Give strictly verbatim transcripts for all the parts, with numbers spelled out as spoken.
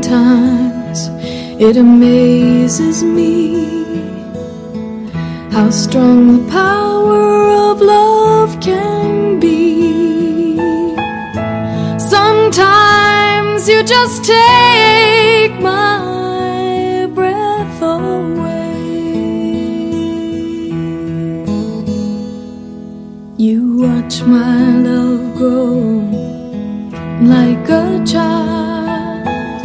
Sometimes it amazes me how strong the power of love can be. Sometimes you just take my breath away. You watch my love grow like a child,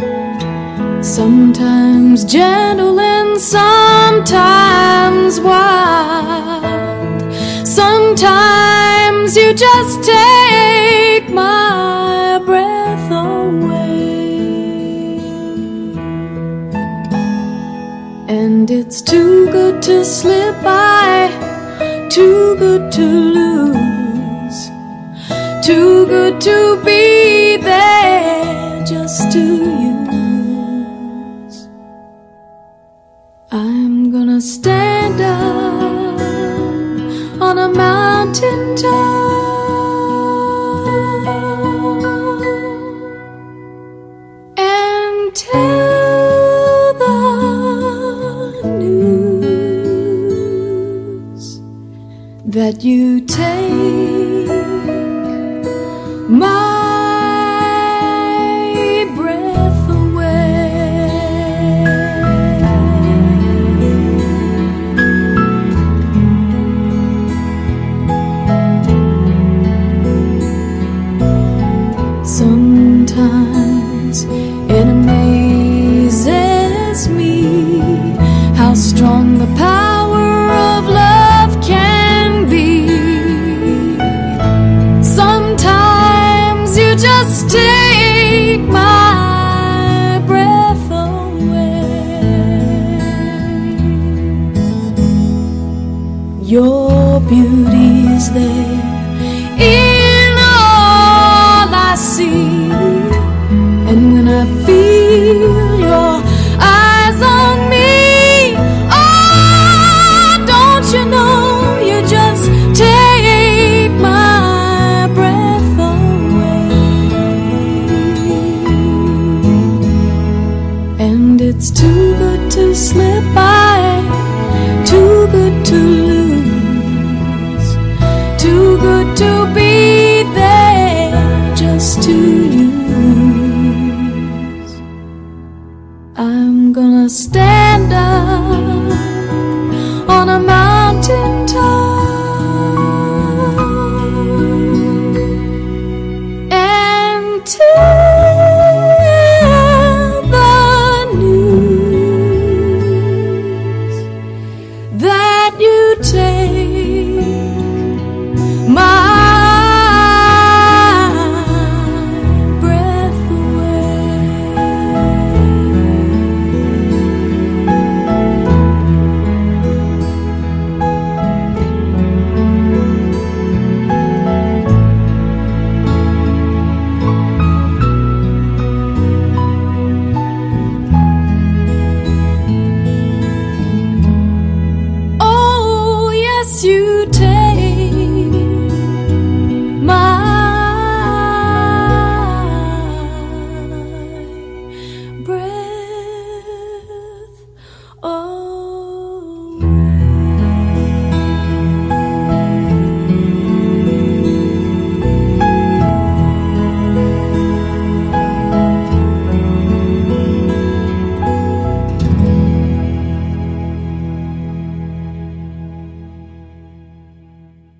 sometimes gentle and sometimes wild. Sometimes you just take my breath away, and it's too good to slip by, too good to lose, too good to be there just to use. I'm gonna stand up on a mountain top and tell the news that you take my breath away. Sometimes it amazes me how strong the power of love can be. Sometimes you just take my breath away. Your beauty is there in all I see, and when I feel your eyes on me, oh, don't you know you just take my breath away. And it's too good to slip by, too good to lose, too good to be there just to use. I'm gonna stand up